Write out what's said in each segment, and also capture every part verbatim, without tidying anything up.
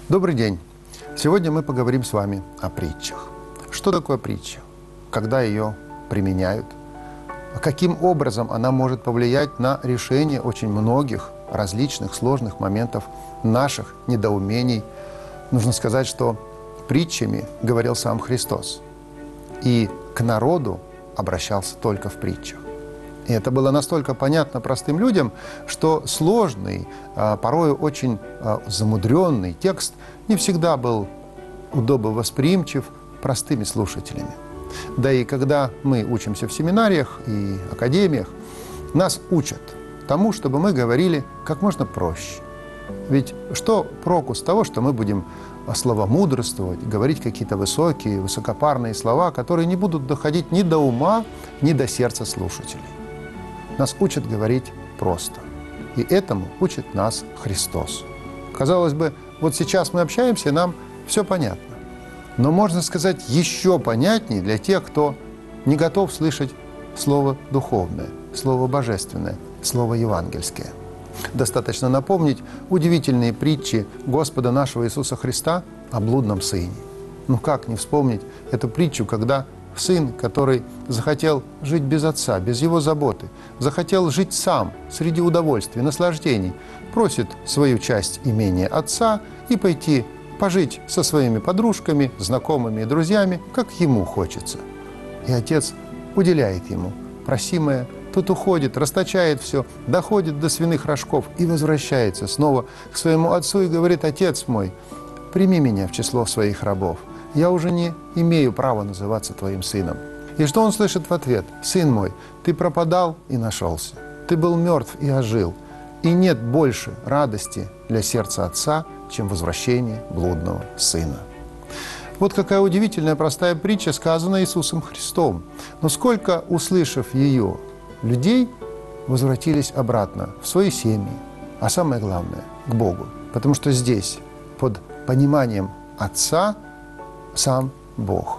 Добрый день! Сегодня мы поговорим с вами о притчах. Что такое притча? Когда ее применяют? Каким образом она может повлиять на решение очень многих различных сложных моментов наших недоумений? Нужно сказать, что притчами говорил сам Христос. И к народу обращался только в притчах. И это было настолько понятно простым людям, что сложный, порою очень замудренный текст не всегда был удобно восприимчив простыми слушателями. Да и когда мы учимся в семинариях и академиях, нас учат тому, чтобы мы говорили как можно проще. Ведь что проку с того, что мы будем словомудрствовать, говорить какие-то высокие, высокопарные слова, которые не будут доходить ни до ума, ни до сердца слушателей. Нас учат говорить просто. И этому учит нас Христос. Казалось бы, вот сейчас мы общаемся, и нам все понятно. Но можно сказать еще понятнее для тех, кто не готов слышать слово духовное, слово божественное, слово евангельское. Достаточно напомнить удивительные притчи Господа нашего Иисуса Христа о блудном сыне. Ну как не вспомнить эту притчу, когда сын, который захотел жить без отца, без его заботы, захотел жить сам, среди удовольствий, наслаждений, просит свою часть имения отца и пойти пожить со своими подружками, знакомыми и друзьями, как ему хочется. И отец уделяет ему просимое, тот уходит, расточает все, доходит до свиных рожков и возвращается снова к своему отцу и говорит: «Отец мой, прими меня в число своих рабов. Я уже не имею права называться твоим сыном». И что он слышит в ответ? «Сын мой, ты пропадал и нашелся. Ты был мертв и ожил. И нет больше радости для сердца отца, чем возвращение блудного сына». Вот какая удивительная простая притча, сказана Иисусом Христом. Но сколько, услышав ее, людей возвратились обратно в свои семьи, а самое главное – к Богу. Потому что здесь, под пониманием Отца, сам Бог.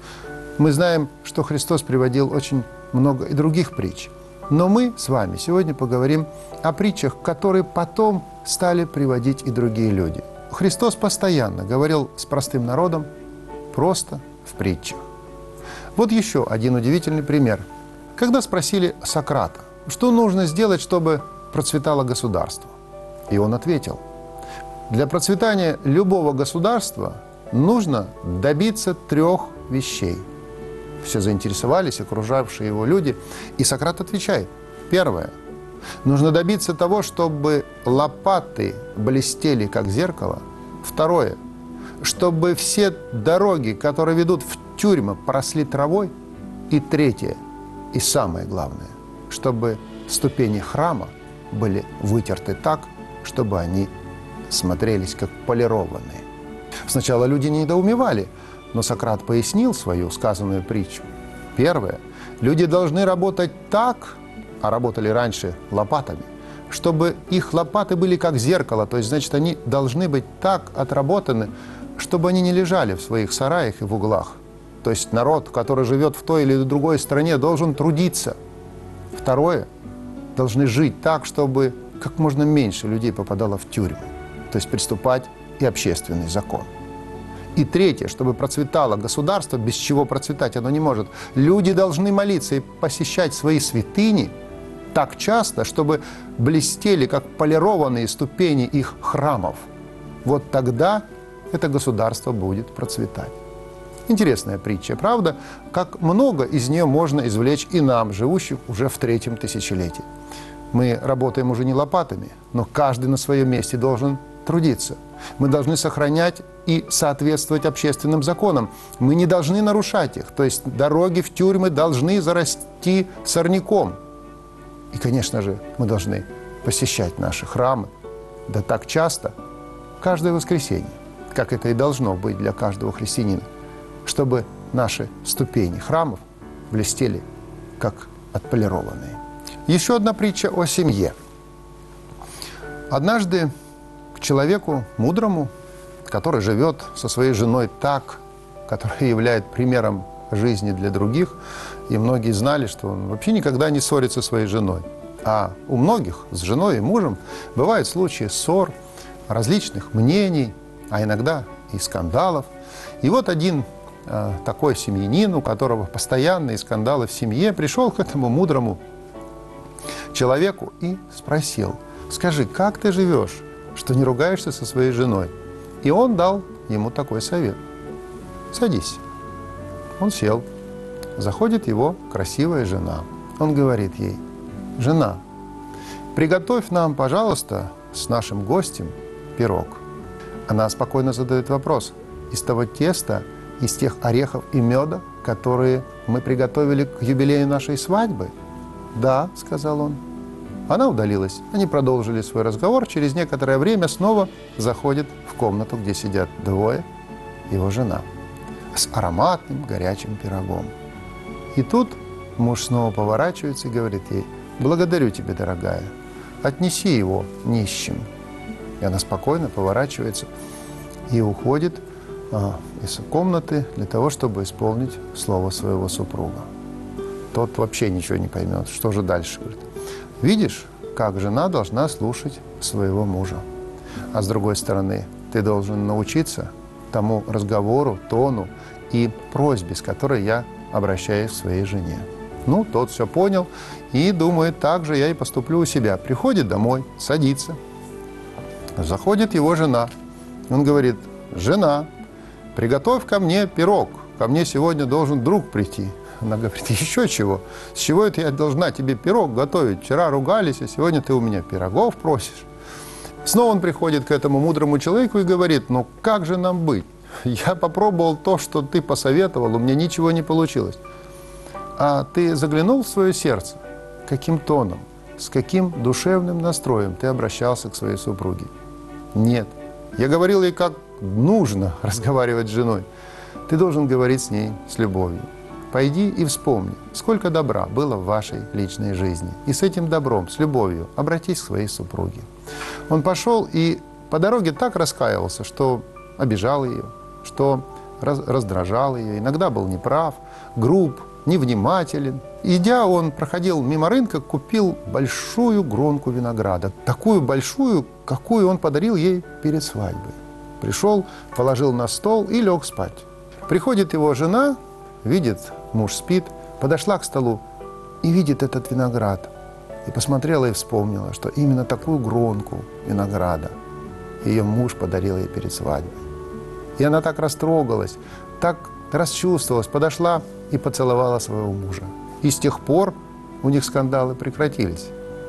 Мы знаем, что Христос приводил очень много и других притч. Но мы с вами сегодня поговорим о притчах, которые потом стали приводить и другие люди. Христос постоянно говорил с простым народом просто в притчах. Вот еще один удивительный пример. Когда спросили Сократа, что нужно сделать, чтобы процветало государство? И он ответил: для процветания любого государства нужно добиться трех вещей. Все заинтересовались, окружавшие его люди, и Сократ отвечает: первое. Нужно добиться того, чтобы лопаты блестели, как зеркало. Второе. Чтобы все дороги, которые ведут в тюрьмы, поросли травой. И третье, и самое главное, чтобы ступени храма были вытерты так, чтобы они смотрелись как полированные. Сначала люди недоумевали, но Сократ пояснил свою сказанную притчу. Первое. Люди должны работать так, а работали раньше лопатами, чтобы их лопаты были как зеркало, то есть, значит, они должны быть так отработаны, чтобы они не лежали в своих сараях и в углах. То есть народ, который живет в той или другой стране, должен трудиться. Второе. Должны жить так, чтобы как можно меньше людей попадало в тюрьму, то есть приступать и общественный закон. И третье, чтобы процветало государство, без чего процветать оно не может. Люди должны молиться и посещать свои святыни так часто, чтобы блестели, как полированные ступени их храмов. Вот тогда это государство будет процветать. Интересная притча, правда? Как много из нее можно извлечь и нам, живущим уже в третьем тысячелетии. Мы работаем уже не лопатами, но каждый на своем месте должен трудиться. Мы должны сохранять и соответствовать общественным законам. Мы не должны нарушать их. То есть дороги в тюрьмы должны зарасти сорняком. И, конечно же, мы должны посещать наши храмы, да так часто, каждое воскресенье, как это и должно быть для каждого христианина, чтобы наши ступени храмов блестели, как отполированные. Еще одна притча о семье. Однажды к человеку мудрому, который живет со своей женой так, которая является примером жизни для других, и многие знали, что он вообще никогда не ссорится со своей женой. А у многих с женой и мужем бывают случаи ссор, различных мнений, а иногда и скандалов. И вот один э, такой семьянин, у которого постоянные скандалы в семье, пришел к этому мудрому человеку и спросил: скажи, как ты живешь, что не ругаешься со своей женой? И он дал ему такой совет: садись. Он сел. Заходит его красивая жена. Он говорит ей: жена, приготовь нам, пожалуйста, с нашим гостем пирог. Она спокойно задает вопрос: из того теста, из тех орехов и меда, которые мы приготовили к юбилею нашей свадьбы? Да, сказал он. Она удалилась. Они продолжили свой разговор. Через некоторое время снова заходит в комнату, где сидят двое, его жена, с ароматным горячим пирогом. И тут муж снова поворачивается и говорит ей: благодарю тебя, дорогая, отнеси его нищим. И она спокойно поворачивается и уходит а, из комнаты для того, чтобы исполнить слово своего супруга. Тот вообще ничего не поймет, что же дальше. Говорит: видишь, как жена должна слушать своего мужа. А с другой стороны, ты должен научиться тому разговору, тону и просьбе, с которой я обращаюсь к своей жене. Ну, тот все понял и думает: так же я и поступлю у себя. Приходит домой, садится. Заходит его жена. Он говорит: жена, приготовь ко мне пирог. Ко мне сегодня должен друг прийти. Она говорит: еще чего? С чего это я должна тебе пирог готовить? Вчера ругались, а сегодня ты у меня пирогов просишь. Снова он приходит к этому мудрому человеку и говорит: ну как же нам быть? Я попробовал то, что ты посоветовал, у меня ничего не получилось. А ты заглянул в свое сердце? Каким тоном, с каким душевным настроем ты обращался к своей супруге? Нет. Я говорил ей, как нужно разговаривать с женой. Ты должен говорить с ней с любовью. Пойди и вспомни, сколько добра было в вашей личной жизни. И с этим добром, с любовью обратись к своей супруге. Он пошел и по дороге так раскаивался, что обижал ее, что раз, раздражал ее, иногда был неправ, груб, невнимателен. Идя, он проходил мимо рынка, купил большую гронку винограда. Такую большую, какую он подарил ей перед свадьбой. Пришел, положил на стол и лег спать. Приходит его жена, видит, муж спит, подошла к столу и видит этот виноград. И посмотрела и вспомнила, что именно такую гронку винограда ее муж подарил ей перед свадьбой. И она так растрогалась, так расчувствовалась, подошла и поцеловала своего мужа. И с тех пор у них скандалы прекратились.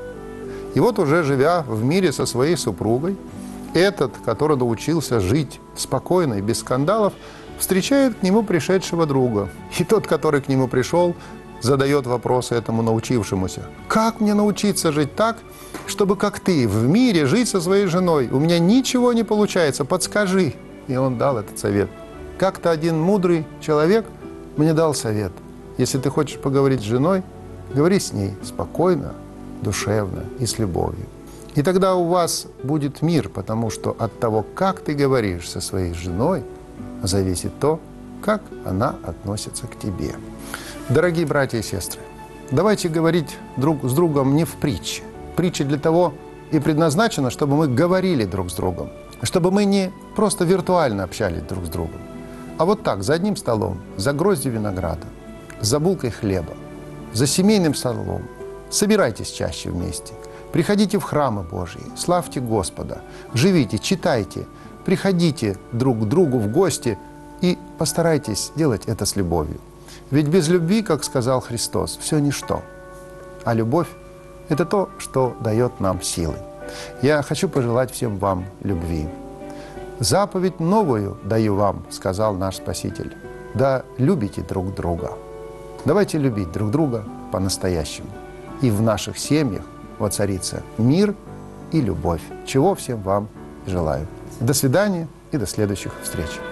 И вот уже живя в мире со своей супругой, этот, который научился жить спокойно и без скандалов, встречает к нему пришедшего друга. И тот, который к нему пришел, задает вопросы этому научившемуся: как мне научиться жить так, чтобы, как ты, в мире жить со своей женой? У меня ничего не получается, подскажи. И он дал этот совет. Как-то один мудрый человек мне дал совет: если ты хочешь поговорить с женой, говори с ней спокойно, душевно и с любовью. И тогда у вас будет мир, потому что от того, как ты говоришь со своей женой, зависит то, как она относится к тебе. Дорогие братья и сестры, давайте говорить друг с другом не в притче. Притча для того и предназначена, чтобы мы говорили друг с другом, чтобы мы не просто виртуально общались друг с другом, а вот так, за одним столом, за гроздью винограда, за булкой хлеба, за семейным столом. Собирайтесь чаще вместе, приходите в храмы Божьи, славьте Господа, живите, читайте, приходите друг к другу в гости и постарайтесь делать это с любовью. Ведь без любви, как сказал Христос, все ничто. А любовь – это то, что дает нам силы. Я хочу пожелать всем вам любви. «Заповедь новую даю вам», – сказал наш Спаситель. «Да любите друг друга». Давайте любить друг друга по-настоящему. И в наших семьях воцарится мир и любовь, чего всем вам желаю. До свидания и до следующих встреч.